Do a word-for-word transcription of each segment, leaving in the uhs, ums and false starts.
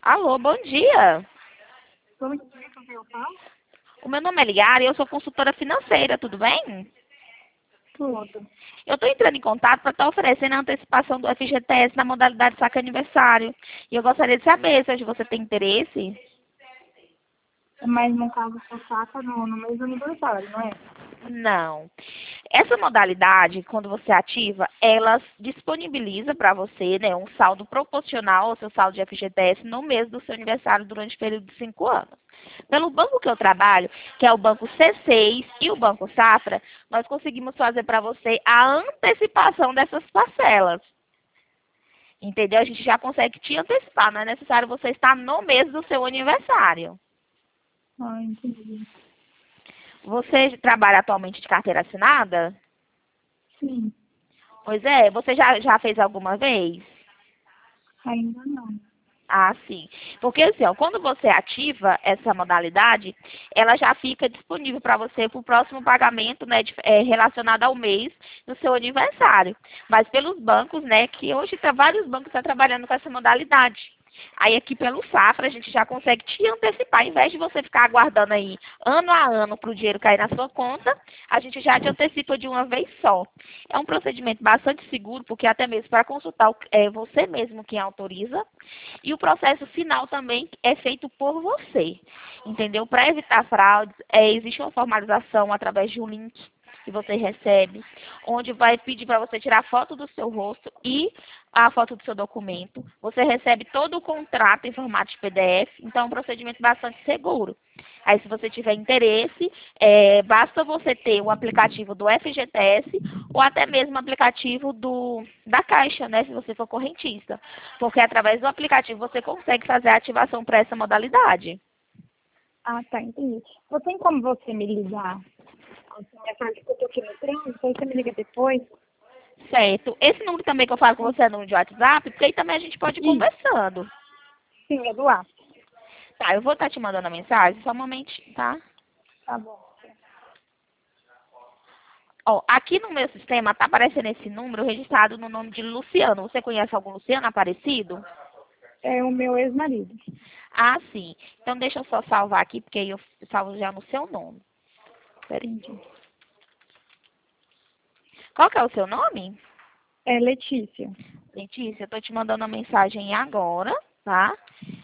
Alô, bom dia. Bom dia, com quem eu falo? O meu nome é Liara e eu sou consultora financeira, tudo bem? Tudo. Eu estou entrando em contato para estar oferecendo a antecipação do F G T S na modalidade saque aniversário. E eu gostaria de saber se hoje você tem interesse. Mas no caso você saca no, no mês do aniversário, não é? Não. Essa modalidade, quando você ativa, ela disponibiliza para você, né, um saldo proporcional ao seu saldo de F G T S no mês do seu aniversário durante o período de cinco anos. Pelo banco que eu trabalho, que é o Banco C seis e o Banco Safra, nós conseguimos fazer para você a antecipação dessas parcelas. Entendeu? A gente já consegue te antecipar, não é necessário você estar no mês do seu aniversário. Ah, entendi. Você trabalha atualmente de carteira assinada? Sim, Pois é, você já, já fez alguma vez? ainda não. Ah, sim. Porque assim, ó, quando você ativa essa modalidade, ela já fica disponível para você para o próximo pagamento, né, de- é, relacionado ao mês do seu aniversário. Mas pelos bancos, né, que hoje tá, vários bancos estão trabalhando com essa modalidade. Aí aqui pelo Safra a gente já consegue te antecipar, ao invés de você ficar aguardando aí ano a ano para o dinheiro cair na sua conta, a gente já te antecipa de uma vez só. É um procedimento bastante seguro, porque até mesmo para consultar o- é você mesmo quem autoriza, e o processo final também é feito por você, entendeu? Para evitar fraudes, é, existe uma formalização através de um link que você recebe, onde vai pedir para você tirar foto do seu rosto e a foto do seu documento. Você recebe todo o contrato em formato de P D F, então é um procedimento bastante seguro. Aí, se você tiver interesse, é, basta você ter o aplicativo do F G T S ou até mesmo o aplicativo do, da Caixa, né, se você for correntista. Porque através do aplicativo você consegue fazer a ativação para essa modalidade. Ah, tá, entendi. Não tem como você me ligar? Assim, é só que eu tô aqui no trânsito, aí você me liga depois? Certo. Esse número também que eu falo com você é número de WhatsApp, porque aí também a gente pode ir Ih, conversando. sim, é do ar. Tá, eu vou estar te mandando a mensagem, só um momentinho, tá? Tá bom. Ó, aqui no meu sistema tá aparecendo esse número registrado no nome de Luciano. Você conhece algum Luciano Aparecido? É o meu ex-marido. Ah, sim. Então deixa eu só salvar aqui, porque aí eu salvo já no seu nome. Peraí. Entendi. Qual que é o seu nome? É Letícia. Letícia, eu tô te mandando a mensagem agora, tá?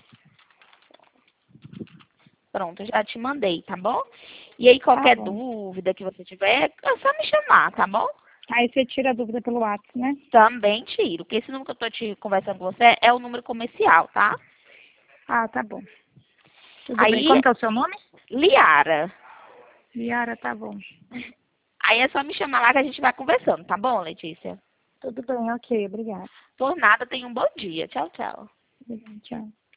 Pronto, já te mandei, tá bom? E aí, Tá qualquer bom. dúvida que você tiver, é só me chamar, tá bom? Aí você tira a dúvida pelo WhatsApp, né? Também tiro, porque esse número que eu tô te conversando com você é o número comercial, tá? Ah, tá bom. Tudo bem. Aí, Como que é o seu nome? Liara. Liara, tá bom. Aí é só me chamar lá que a gente vai conversando, tá bom, Letícia? Tudo bem, ok, obrigada. Por nada, tenha um bom dia. Tchau, tchau. Obrigada, tchau.